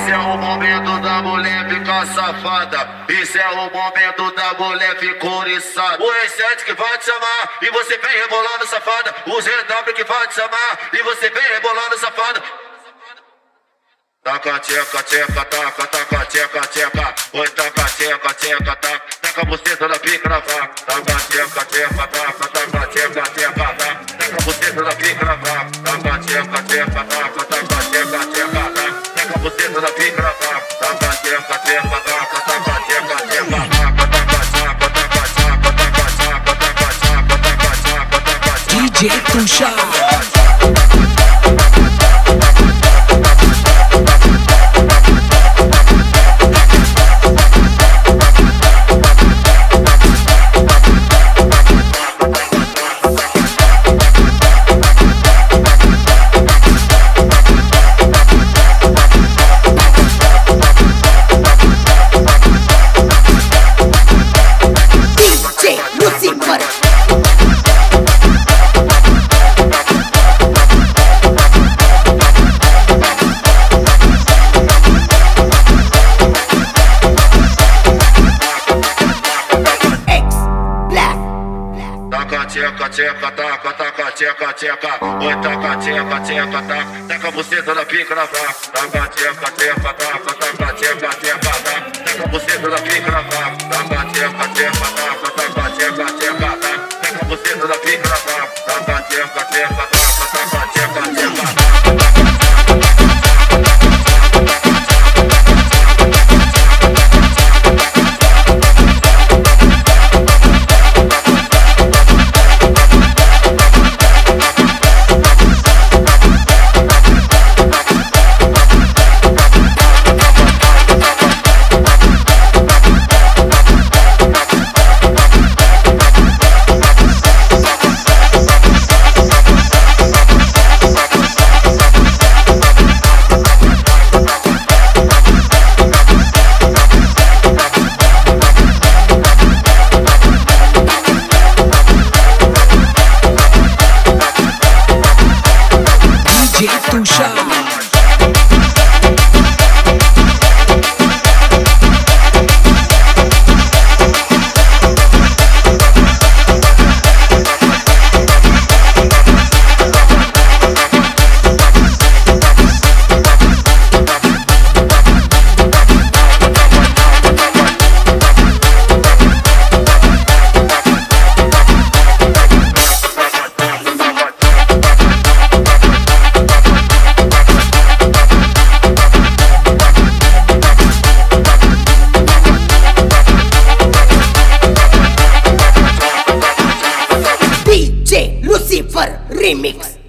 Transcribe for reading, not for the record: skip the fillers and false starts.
Esse é o momento da mulher ficar safada. Esse é o momento da mulher ficar oriçada. O R7 que vai te chamar e você vem rebolando safada. O GW que vai te chamar e você vem rebolando safada. Taca tcheca, tcheca, taca, taca, tcheca, tcheca. Oi, taca tcheca, tcheca, taca. Taca a buceta da pica na vaca. Taca tcheca, tcheca, taca, taca, tcheca, tcheca, taca. Taca a buceta da pica na vaca. Taca tcheca, tcheca, taca, taca, tcheca, tcheca, taca. Taca a buceta da pica na vaca. Taca tcheca, tcheca, taca, taca, tcheca, tcheca, taca. Taca tchaca, taca, tchaca, taca, tchaca, taca, tchaca, taca, tchaca, taca, tchaca. DJ Tuxa. Tcheca, tcheca, taca, taca, tcheca, tcheca. Oi, taca, tcheca, tcheca, taca. Taca a buceta da pica na vaca. Taca, tcheca, tcheca, taca, taca, tcheca, tcheca, taca. Taca a buceta da pica na vaca. Taca, tcheca, tcheca, taca, taca, tcheca, tcheca, taca. Taca a buceta da pica na vaca. Taca, tcheca, tcheca, taca, taca, tcheca, tcheca. Lucifer Remix.